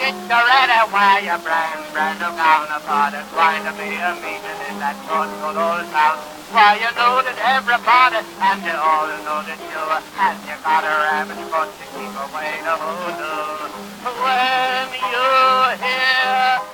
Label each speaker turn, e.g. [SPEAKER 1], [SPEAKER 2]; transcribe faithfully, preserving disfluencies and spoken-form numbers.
[SPEAKER 1] get you ready while you're brand, brand new counterpart. It's going to be a meeting in that good, good old town. Why, you know that everybody, and you all know that you, and you got a rabbit foot to keep away the hoodoo. When you hear